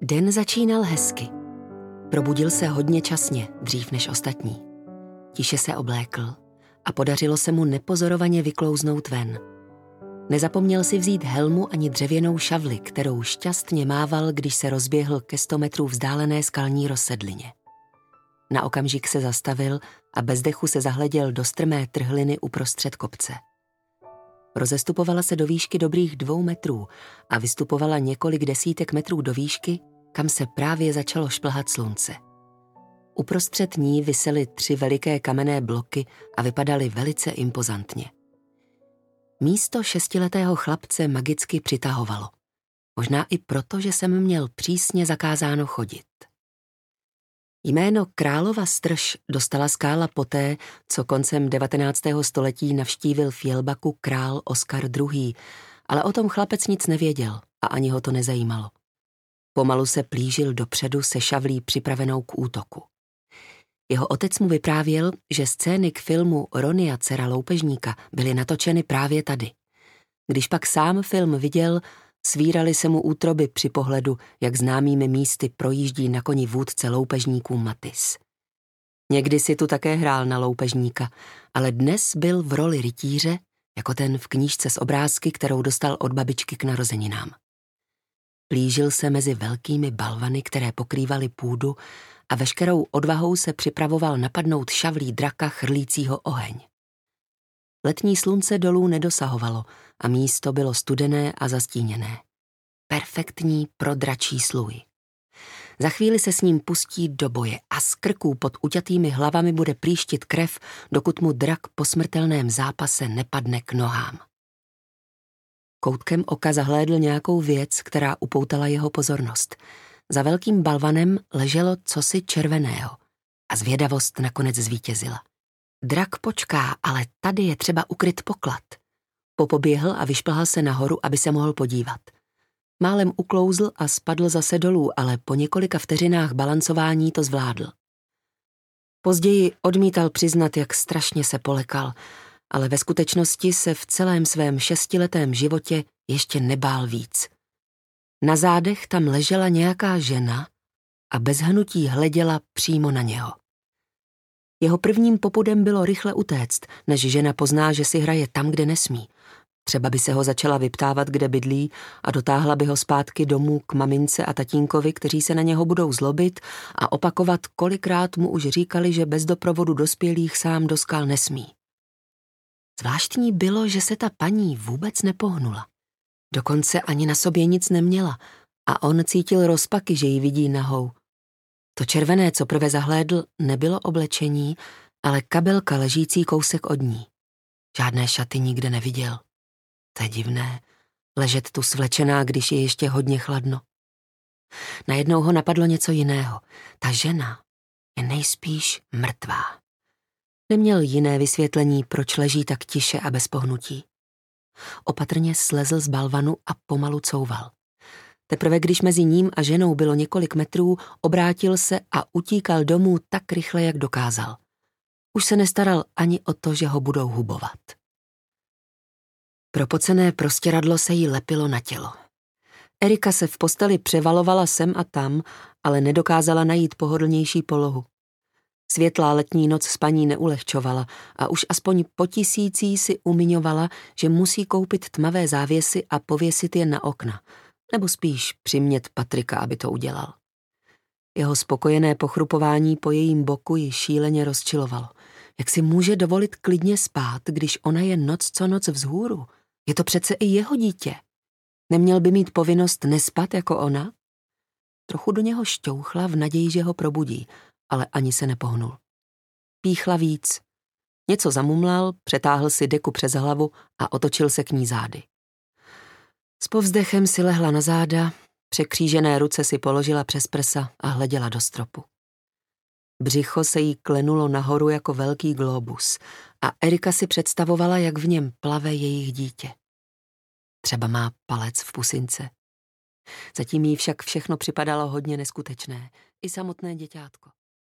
Den začínal hezky. Probudil se hodně časně, dřív než ostatní. Tiše se oblékl a podařilo se mu nepozorovaně vyklouznout ven. Nezapomněl si vzít helmu ani dřevěnou šavli, kterou šťastně mával, když se rozběhl ke 100 metrů vzdálené skalní rozsedlině. Na okamžik se zastavil a bez dechu se zahleděl do strmé trhliny uprostřed kopce. Rozestupovala se do výšky dobrých 2 metrů a vystupovala několik desítek metrů do výšky, kam se právě začalo šplhat slunce. Uprostřed ní visely 3 veliké kamenné bloky a vypadaly velice impozantně. Místo 6letého chlapce magicky přitahovalo. Možná i proto, že jsem měl přísně zakázáno chodit. Jméno Králova strž dostala skála poté, co koncem 19. století navštívil v Jelbaku král Oskar II., ale o tom chlapec nic nevěděl a ani ho to nezajímalo. Pomalu se plížil dopředu se šavlí připravenou k útoku. Jeho otec mu vyprávěl, že scény k filmu Rony a dcera loupežníka byly natočeny právě tady. Když pak sám film viděl, svíraly se mu útroby při pohledu, jak známými místy projíždí na koni vůdce loupežníků Matis. Někdy si tu také hrál na loupežníka, ale dnes byl v roli rytíře, jako ten v knížce s obrázky, kterou dostal od babičky k narozeninám. Plížil se mezi velkými balvany, které pokrývaly půdu, a veškerou odvahou se připravoval napadnout šavlí draka chrlícího oheň. Letní slunce dolů nedosahovalo a místo bylo studené a zastíněné. Perfektní pro dračí sluj. Za chvíli se s ním pustí do boje a z krků pod uťatými hlavami bude plíštit krev, dokud mu drak po smrtelném zápase nepadne k nohám. Koutkem oka zahlédl nějakou věc, která upoutala jeho pozornost. Za velkým balvanem leželo cosi červeného a zvědavost nakonec zvítězila. Drak počká, ale tady je třeba ukryt poklad. Popoběhl a vyšplhal se nahoru, aby se mohl podívat. Málem uklouzl a spadl zase dolů, ale po několika vteřinách balancování to zvládl. Později odmítal přiznat, jak strašně se polekal, ale ve skutečnosti se v celém svém 6letém životě ještě nebál víc. Na zádech tam ležela nějaká žena a bez hnutí hleděla přímo na něho. Jeho prvním popudem bylo rychle utéct, než žena pozná, že si hraje tam, kde nesmí. Třeba by se ho začala vyptávat, kde bydlí, a dotáhla by ho zpátky domů k mamince a tatínkovi, kteří se na něho budou zlobit a opakovat, kolikrát mu už říkali, že bez doprovodu dospělých sám do skal nesmí. Zvláštní bylo, že se ta paní vůbec nepohnula. Dokonce ani na sobě nic neměla a on cítil rozpaky, že ji vidí nahou. To červené, co prve zahlédl, nebylo oblečení, ale kabelka ležící kousek od ní. Žádné šaty nikde neviděl. To je divné, ležet tu svlečená, když je ještě hodně chladno. Najednou ho napadlo něco jiného. Ta žena je nejspíš mrtvá. Neměl jiné vysvětlení, proč leží tak tiše a bez pohnutí. Opatrně slezl z balvanu a pomalu couval. Teprve když mezi ním a ženou bylo několik metrů, obrátil se a utíkal domů tak rychle, jak dokázal. Už se nestaral ani o to, že ho budou hubovat. Propocené prostěradlo se jí lepilo na tělo. Erika se v posteli převalovala sem a tam, ale nedokázala najít pohodlnější polohu. Světlá letní noc spaní neulehčovala a už aspoň po tisící si umiňovala, že musí koupit tmavé závěsy a pověsit je na okna, nebo spíš přimět Patrika, aby to udělal. Jeho spokojené pochrupování po jejím boku ji šíleně rozčilovalo. Jak si může dovolit klidně spát, když ona je noc co noc vzhůru? Je to přece i jeho dítě. Neměl by mít povinnost nespat jako ona? Trochu do něho šťouchla v naději, že ho probudí, ale ani se nepohnul. Píchla víc. Něco zamumlal, přetáhl si deku přes hlavu a otočil se k ní zády. S povzdechem si lehla na záda, překřížené ruce si položila přes prsa a hleděla do stropu. Břicho se jí klenulo nahoru jako velký glóbus a Erika si představovala, jak v něm plave jejich dítě. Třeba má palec v pusince. Zatím jí však všechno připadalo hodně neskutečné, i samotné děťátko.